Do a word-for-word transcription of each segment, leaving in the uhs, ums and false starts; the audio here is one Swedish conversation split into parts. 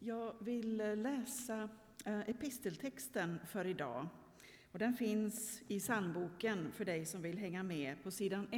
Jag vill läsa episteltexten för idag. Och den finns i psalmboken för dig som vill hänga med på sidan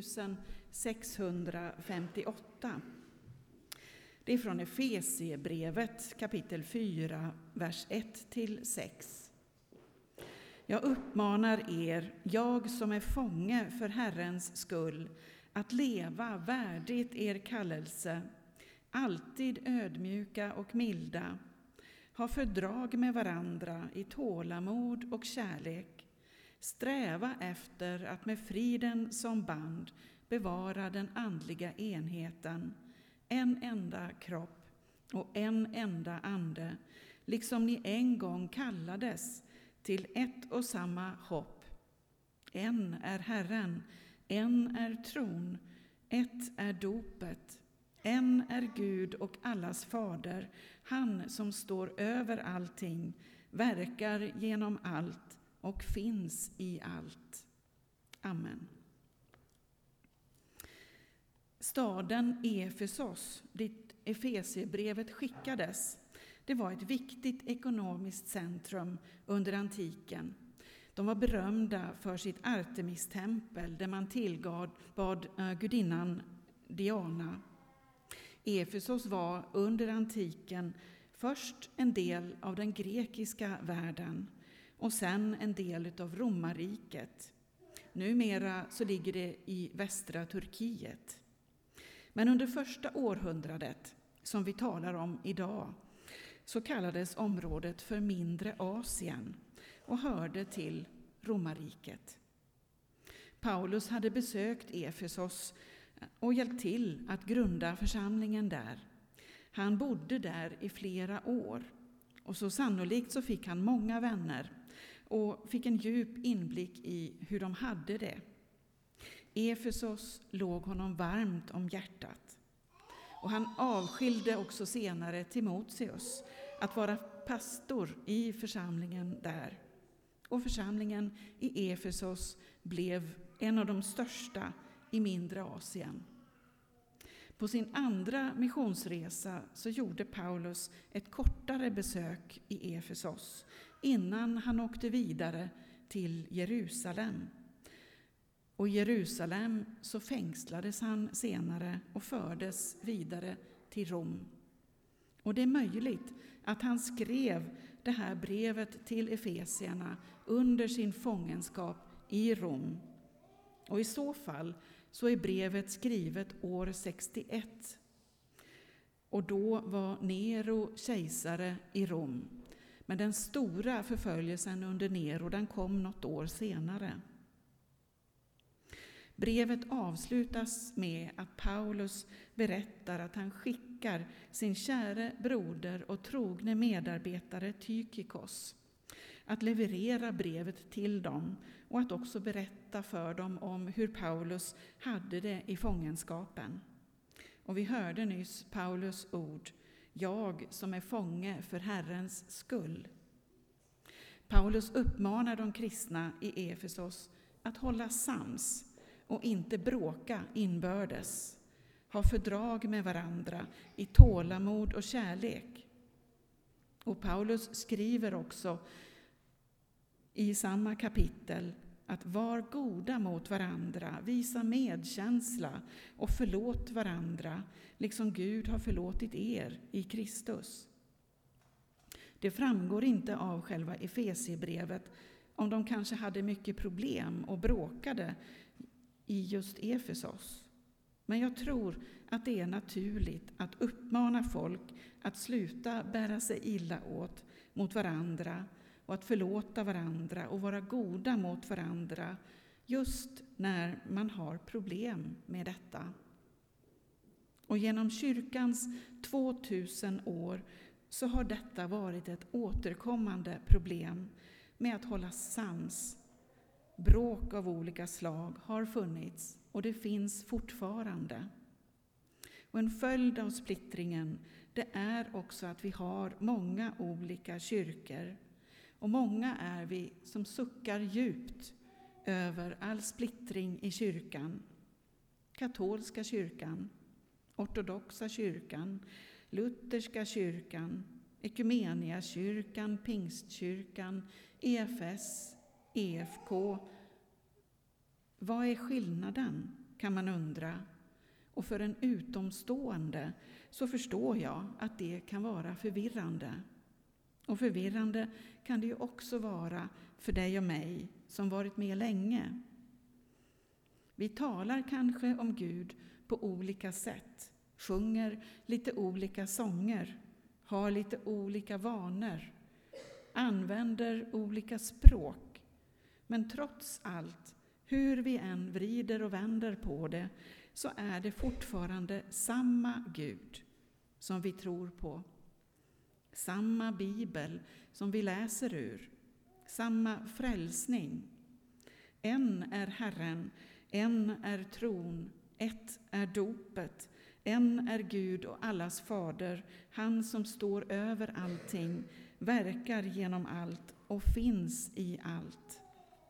sexhundrafemtioåtta. Det är från Efesierbrevet kapitel fyra, vers ett till sex. Jag uppmanar er, jag som är fånge för Herrens skull, att leva värdigt er kallelse, alltid ödmjuka och milda, ha fördrag med varandra i tålamod och kärlek, sträva efter att med friden som band bevara den andliga enheten, en enda kropp och en enda ande, liksom ni en gång kallades till ett och samma hopp. En är Herren, en är tron, ett är dopet, en är Gud och allas fader, han som står över allting, verkar genom allt och finns i allt. Amen. Staden Efesos, dit Efesierbrevet skickades, det var ett viktigt ekonomiskt centrum under antiken. De var berömda för sitt Artemistempel där man tillbad gudinnan Diana. Efesos var under antiken först en del av den grekiska världen och sen en del av romarriket. Numera så ligger det i västra Turkiet. Men under första århundradet, som vi talar om idag, så kallades området för Mindre Asien och hörde till romarriket. Paulus hade besökt Efesos och hjälpt till att grunda församlingen där. Han bodde där i flera år och så sannolikt så fick han många vänner och fick en djup inblick i hur de hade det. Efesos låg honom varmt om hjärtat och han avskilde också senare Timoteus att vara pastor i församlingen där. Och församlingen i Efesos blev en av de största i Mindre Asien. På sin andra missionsresa så gjorde Paulus ett kortare besök i Efesos innan han åkte vidare till Jerusalem. Och i Jerusalem så fängslades han senare och fördes vidare till Rom. Och det är möjligt att han skrev det här brevet till efesierna under sin fångenskap i Rom. Och i så fall så är brevet skrivet år sextioett. Och då var Nero kejsare i Rom. Men den stora förföljelsen under Nero den kom något år senare. Brevet avslutas med att Paulus berättar att han skickar sin käre broder och trogne medarbetare Tykikos att leverera brevet till dem och att också berätta för dem om hur Paulus hade det i fångenskapen. Och vi hörde nyss Paulus ord, jag som är fånge för Herrens skull. Paulus uppmanar de kristna i Efesos att hålla sams och inte bråka inbördes, ha fördrag med varandra i tålamod och kärlek. Och Paulus skriver också i samma kapitel att var goda mot varandra, visa medkänsla och förlåt varandra, liksom Gud har förlåtit er i Kristus. Det framgår inte av själva Efesiebrevet om de kanske hade mycket problem och bråkade i just Efesos. Men jag tror att det är naturligt att uppmana folk att sluta bära sig illa åt mot varandra och att förlåta varandra och vara goda mot varandra just när man har problem med detta. Och genom kyrkans tvåtusen år så har detta varit ett återkommande problem med att hålla sams. Bråk av olika slag har funnits och det finns fortfarande. Och en följd av splittringen det är också att vi har många olika kyrkor. Och många är vi som suckar djupt över all splittring i kyrkan. Katolska kyrkan, ortodoxa kyrkan, lutherska kyrkan, Ekumeniakyrkan, Pingstkyrkan, E F S, E F K. Vad är skillnaden, kan man undra. Och för en utomstående så förstår jag att det kan vara förvirrande. Och förvirrande kan det ju också vara för dig och mig som varit med länge. Vi talar kanske om Gud på olika sätt, sjunger lite olika sånger, har lite olika vanor, använder olika språk. Men trots allt, hur vi än vrider och vänder på det, så är det fortfarande samma Gud som vi tror på. Samma Bibel som vi läser ur. Samma frälsning. En är Herren, en är tron, ett är dopet. En är Gud och allas fader, han som står över allting, verkar genom allt och finns i allt.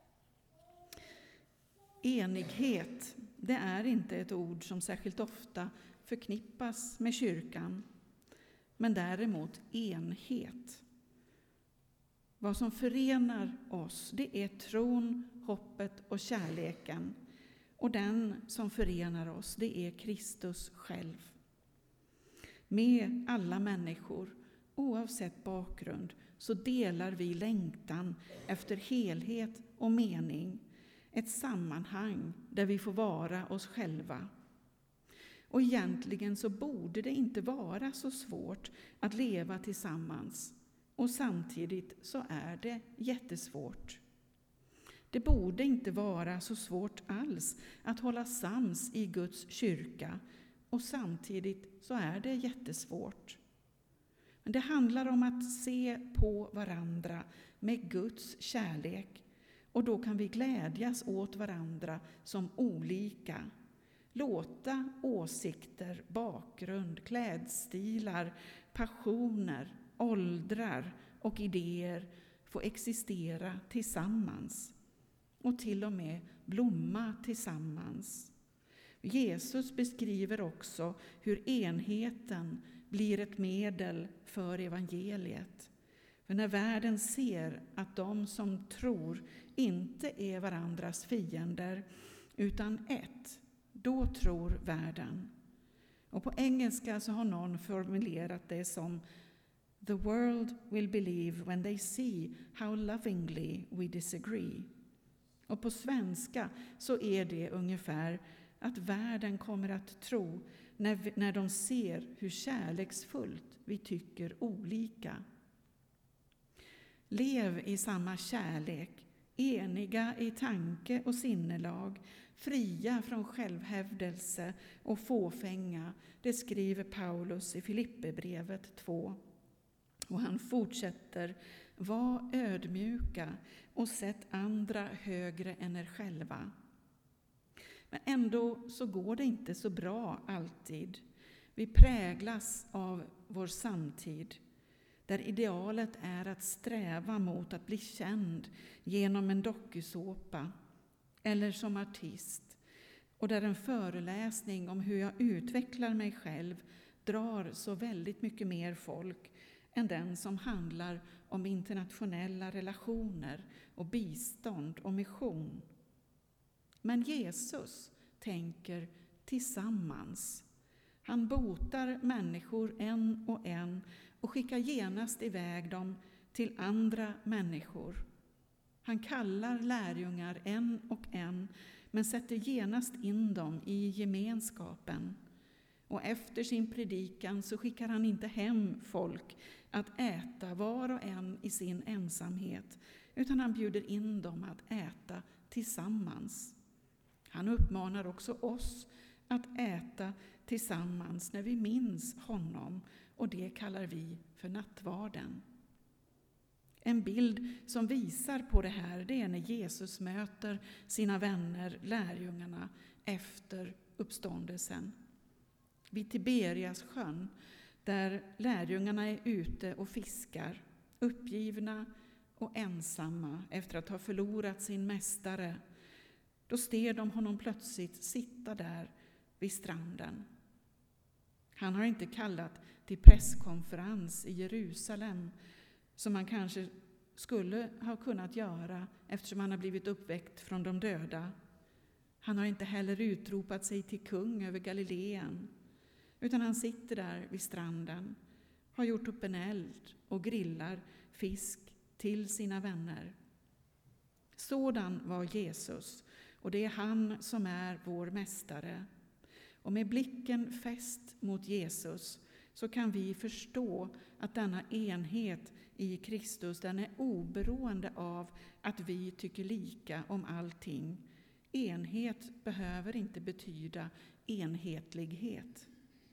Enighet, det är inte ett ord som särskilt ofta förknippas med kyrkan, men däremot enhet. Vad som förenar oss, det är tron, hoppet och kärleken. Och den som förenar oss, det är Kristus själv. Med alla människor, oavsett bakgrund, så delar vi längtan efter helhet och mening. Ett sammanhang där vi får vara oss själva. Och egentligen så borde det inte vara så svårt att leva tillsammans. Och samtidigt så är det jättesvårt. Det borde inte vara så svårt alls att hålla sams i Guds kyrka. Och samtidigt så är det jättesvårt. Men det handlar om att se på varandra med Guds kärlek. Och då kan vi glädjas åt varandra som olika. Låta åsikter, bakgrund, klädstilar, passioner, åldrar och idéer få existera tillsammans. Och till och med blomma tillsammans. Jesus beskriver också hur enheten blir ett medel för evangeliet. För när världen ser att de som tror inte är varandras fiender utan ett, då tror världen. Och på engelska så har någon formulerat det som "The world will believe when they see how lovingly we disagree." Och på svenska så är det ungefär att världen kommer att tro när, vi, när de ser hur kärleksfullt vi tycker olika. Lev i samma kärlek, eniga i tanke och sinnelag, fria från självhävdelse och fåfänga. Det skriver Paulus i Filipperbrevet två. Och han fortsätter: var ödmjuka och sätt andra högre än er själva. Men ändå så går det inte så bra alltid. Vi präglas av vår samtid, där idealet är att sträva mot att bli känd genom en dokusåpa eller som artist, och där en föreläsning om hur jag utvecklar mig själv drar så väldigt mycket mer folk än den som handlar om internationella relationer och bistånd och mission. Men Jesus tänker tillsammans. Han botar människor en och en och skickar genast iväg dem till andra människor. Han kallar lärjungar en och en, men sätter genast in dem i gemenskapen. Och efter sin predikan så skickar han inte hem folk att äta var och en i sin ensamhet, utan han bjuder in dem att äta tillsammans. Han uppmanar också oss att äta tillsammans när vi minns honom, och det kallar vi för nattvarden. En bild som visar på det här, det är när Jesus möter sina vänner, lärjungarna, efter uppståndelsen. Vid Tiberias sjön, där lärjungarna är ute och fiskar, uppgivna och ensamma efter att ha förlorat sin mästare, då ser de honom plötsligt sitta där vid stranden. Han har inte kallat till presskonferens i Jerusalem, som han kanske skulle ha kunnat göra eftersom han har blivit uppväckt från de döda. Han har inte heller utropat sig till kung över Galileen, utan han sitter där vid stranden, har gjort upp en eld och grillar fisk till sina vänner. Sådan var Jesus, och det är han som är vår mästare. Och med blicken fäst mot Jesus så kan vi förstå att denna enhet i Kristus, den är oberoende av att vi tycker lika om allting. Enhet behöver inte betyda enhetlighet.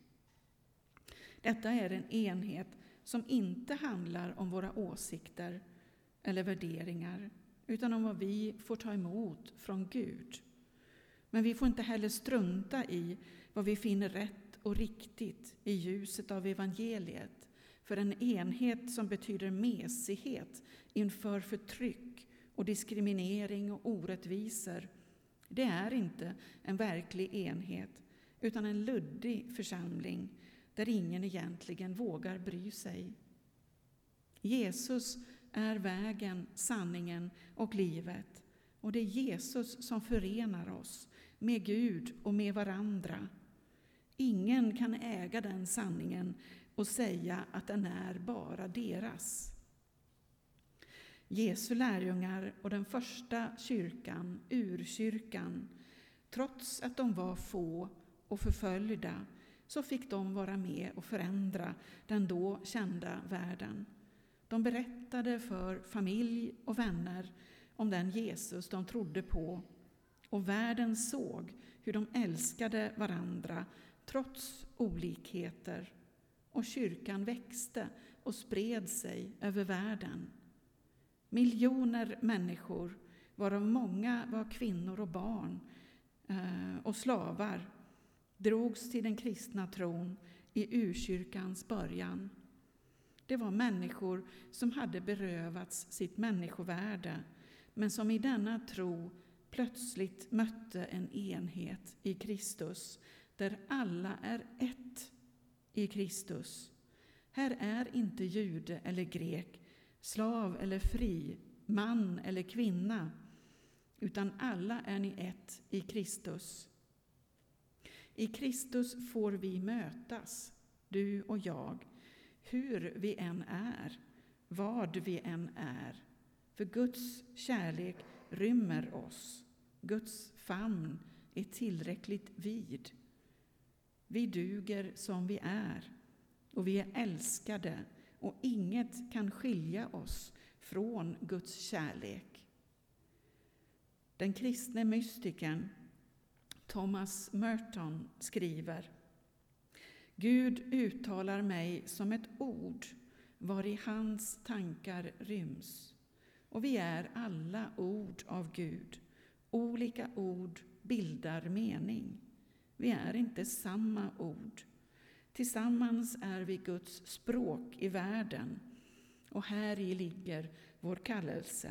Detta är en enhet som inte handlar om våra åsikter eller värderingar, utan om vad vi får ta emot från Gud. Men vi får inte heller strunta i vad vi finner rätt och riktigt i ljuset av evangeliet. För en enhet som betyder mesighet inför förtryck och diskriminering och orättvisor, det är inte en verklig enhet, utan en luddig församling där ingen egentligen vågar bry sig. Jesus är vägen, sanningen och livet, och det är Jesus som förenar oss med Gud och med varandra. Ingen kan äga den sanningen och säga att den är bara deras. Jesu lärjungar och den första kyrkan, urkyrkan, trots att de var få och förföljda, så fick de vara med och förändra den då kända världen. De berättade för familj och vänner om den Jesus de trodde på, och världen såg hur de älskade varandra trots olikheter, och kyrkan växte och spred sig över världen. Miljoner människor, varav många var kvinnor och barn och slavar, drogs till den kristna tron i urkyrkans början. Det var människor som hade berövats sitt människovärde, men som i denna tro plötsligt mötte en enhet i Kristus, där alla är ett i Kristus. Här är inte jude eller grek, slav eller fri, man eller kvinna, utan alla är ni ett i Kristus. I Kristus får vi mötas, du och jag, hur vi än är, vad vi än är. För Guds kärlek rymmer oss. Guds famn är tillräckligt vid. Vi duger som vi är, och vi är älskade, och inget kan skilja oss från Guds kärlek. Den kristne mystikern Thomas Merton skriver: Gud uttalar mig som ett ord, var i hans tankar ryms. Och vi är alla ord av Gud. Olika ord bildar mening. Vi är inte samma ord. Tillsammans är vi Guds språk i världen, och här i ligger vår kallelse.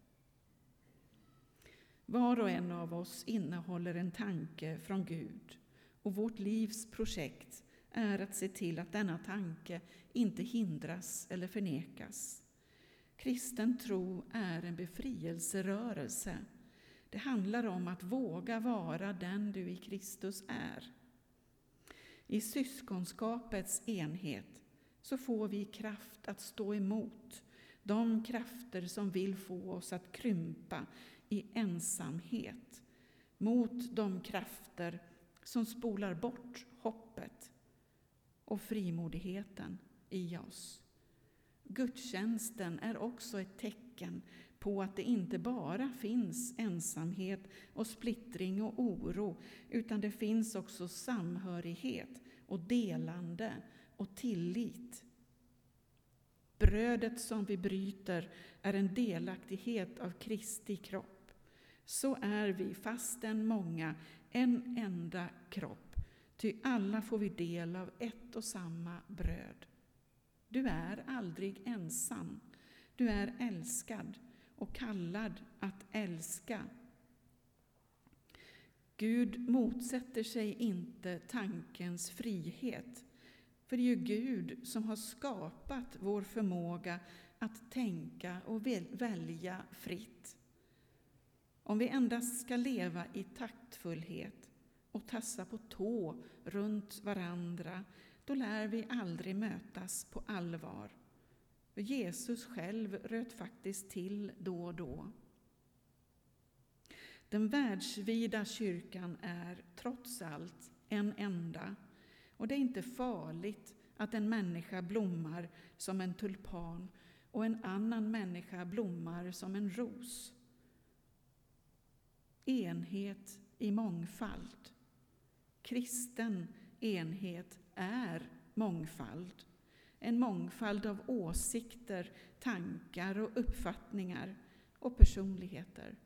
Var och en av oss innehåller en tanke från Gud, och vårt livs projekt är att se till att denna tanke inte hindras eller förnekas. Kristen tro är en befrielserörelse. Det handlar om att våga vara den du i Kristus är. I syskonskapets enhet så får vi kraft att stå emot de krafter som vill få oss att krympa i ensamhet, mot de krafter som spolar bort hoppet och frimodigheten i oss. Gudstjänsten är också ett tecken på att det inte bara finns ensamhet och splittring och oro, utan det finns också samhörighet och delande och tillit. Brödet som vi bryter är en delaktighet av Kristi kropp. Så är vi, fastän många, en enda kropp, ty alla får vi del av ett och samma bröd. Du är aldrig ensam. Du är älskad och kallad att älska. Gud motsätter sig inte tankens frihet, För det är ju Gud som har skapat vår förmåga att tänka och välja fritt. Om vi endast ska leva i taktfullhet och tassa på tå runt varandra, då lär vi aldrig mötas på allvar. För Jesus själv röt faktiskt till då och då. Den världsvida kyrkan är trots allt en enda, och det är inte farligt att en människa blommar som en tulpan och en annan människa blommar som en ros. Enhet i mångfald. Kristen enhet är mångfald. En mångfald av åsikter, tankar och uppfattningar och personligheter.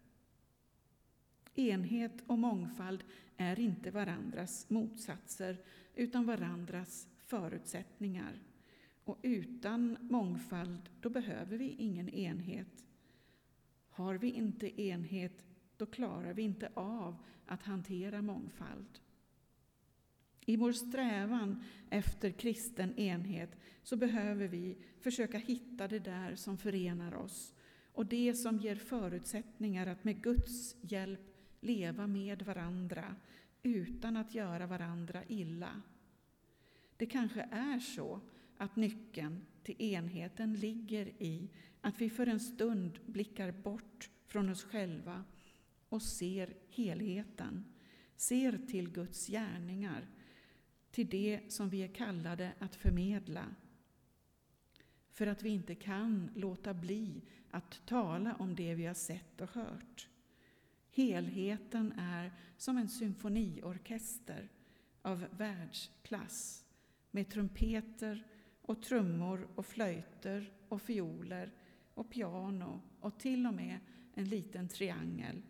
Enhet och mångfald är inte varandras motsatser utan varandras förutsättningar. Och utan mångfald, då behöver vi ingen enhet. Har vi inte enhet, då klarar vi inte av att hantera mångfald. I vår strävan efter kristen enhet så behöver vi försöka hitta det där som förenar oss och det som ger förutsättningar att med Guds hjälp leva med varandra utan att göra varandra illa. Det kanske är så att nyckeln till enheten ligger i att vi för en stund blickar bort från oss själva och ser helheten, ser till Guds gärningar, till det som vi är kallade att förmedla. För att vi inte kan låta bli att tala om det vi har sett och hört. Helheten är som en symfoniorkester av världsklass med trumpeter och trummor och flöjter och fioler och piano och till och med en liten triangel.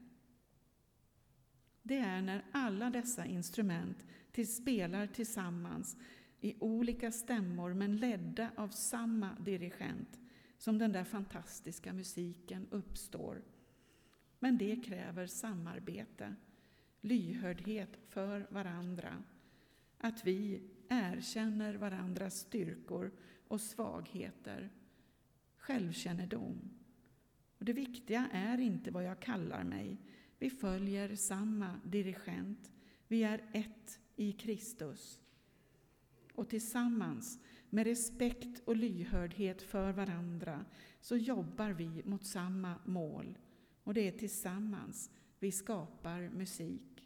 Det är när alla dessa instrument till spelar tillsammans i olika stämmor men ledda av samma dirigent som den där fantastiska musiken uppstår. Men det kräver samarbete, lyhördhet för varandra, att vi erkänner varandras styrkor och svagheter, självkännedom. Och det viktiga är inte vad jag kallar mig. Vi följer samma dirigent. Vi är ett i Kristus. Och tillsammans med respekt och lyhördhet för varandra så jobbar vi mot samma mål. Och det är tillsammans vi skapar musik.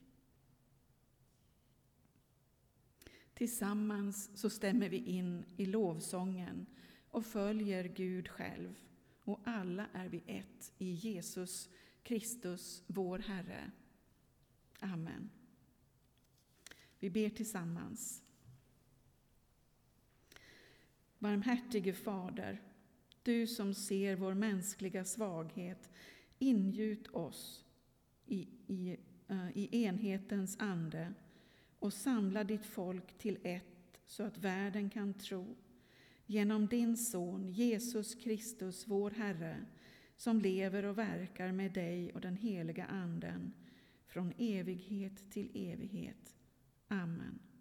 Tillsammans så stämmer vi in i lovsången och följer Gud själv. Och alla är vi ett i Jesus Kristus, vår Herre. Amen. Vi ber tillsammans. Barmhärtige Fader, du som ser vår mänskliga svaghet, ingjut oss i, i, uh, i enhetens ande och samla ditt folk till ett så att världen kan tro. Genom din son Jesus Kristus, vår Herre, som lever och verkar med dig och den heliga anden från evighet till evighet. Amen.